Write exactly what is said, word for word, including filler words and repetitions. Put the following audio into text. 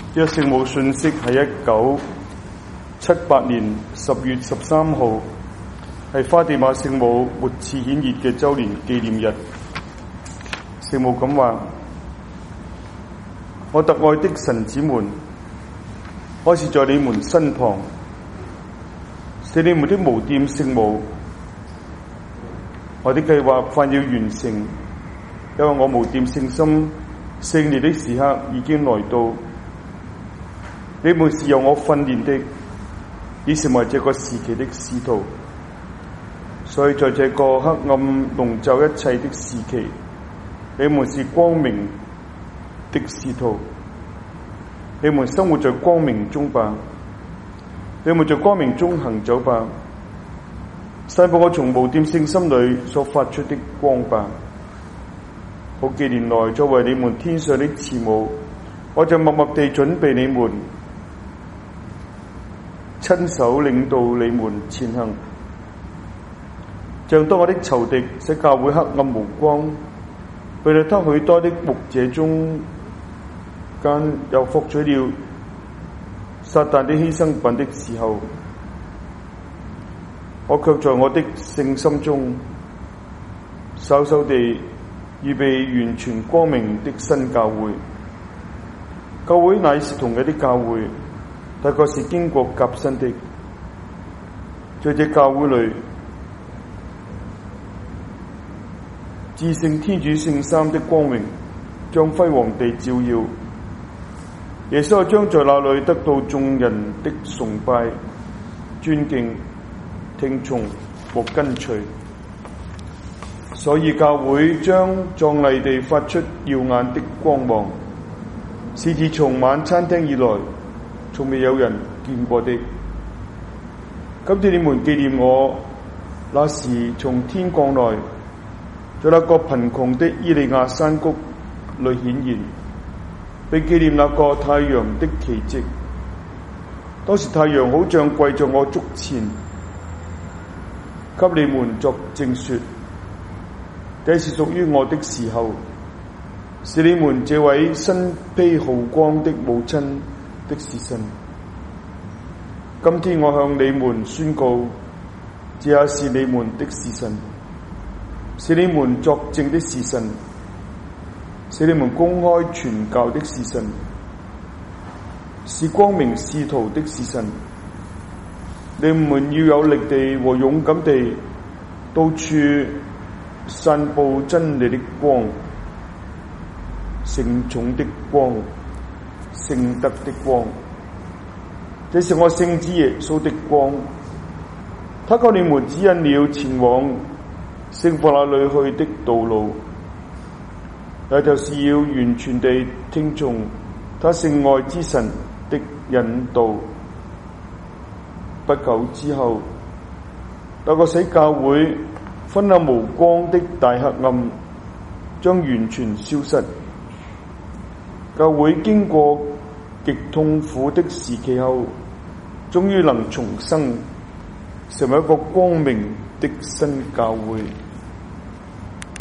呢個聖母信息係一九七八年十月十三號，係花地瑪聖母末次顯現嘅周年紀念日。聖母咁話：我特愛的神子們，開始在你們身旁，是你們的無玷聖母。我的計劃快要完成，因為我無玷聖心聖年的時刻已經來到。你們是由我訓練的，已成為這個時期的使徒。所以在這個黑暗籠罩一切的時期，你們是光明的使徒。你們生活在光明中吧，你們在光明中行走吧，散播我從無玷聖心裏所發出的光吧。好幾年來，作為你們天上的慈母，我就默默地準備你們，親手領導你們前行。像當我的仇敵使教會黑暗無光，被他許多的牧者中間又獲取了撒旦的犧牲品的時候，我卻在我的聖心中稍稍地預備完全光明的新教會。教會乃是同一的教會，大概是經過革新的。在這教會裏，至聖天主聖三的光榮將輝煌地照耀。耶穌將在那裏得到眾人的崇拜、尊敬、聽從和跟隨。所以教會將壯麗地發出耀眼的光芒，是自從晚餐廳以來從未有人見過的。今天你們紀念我，那時從天降來，在那個貧窮的伊利亞山谷裏顯現，並紀念那個太陽的奇蹟。當時太陽好像跪在我足前，給你們作證說：這是屬於我的時候，是你們這位身披浩光的母親的時辰。今天我向你們宣告，這也是你們的時辰，是你們作證的時辰，是你們公開傳教的時辰，是光明使徒的時辰。你們要有力地和勇敢地到處散布真理的光，聖寵的光，聖德的光。這是我聖子耶穌的光，他給你們指引了前往聖父那裏去的道路，也就是要完全地聽從他聖愛之神的引導。不久之後，那個使教會昏暗無光的大黑暗將完全消失，教會經過極痛苦的時期後，終於能重生，成為一個光明的新教會。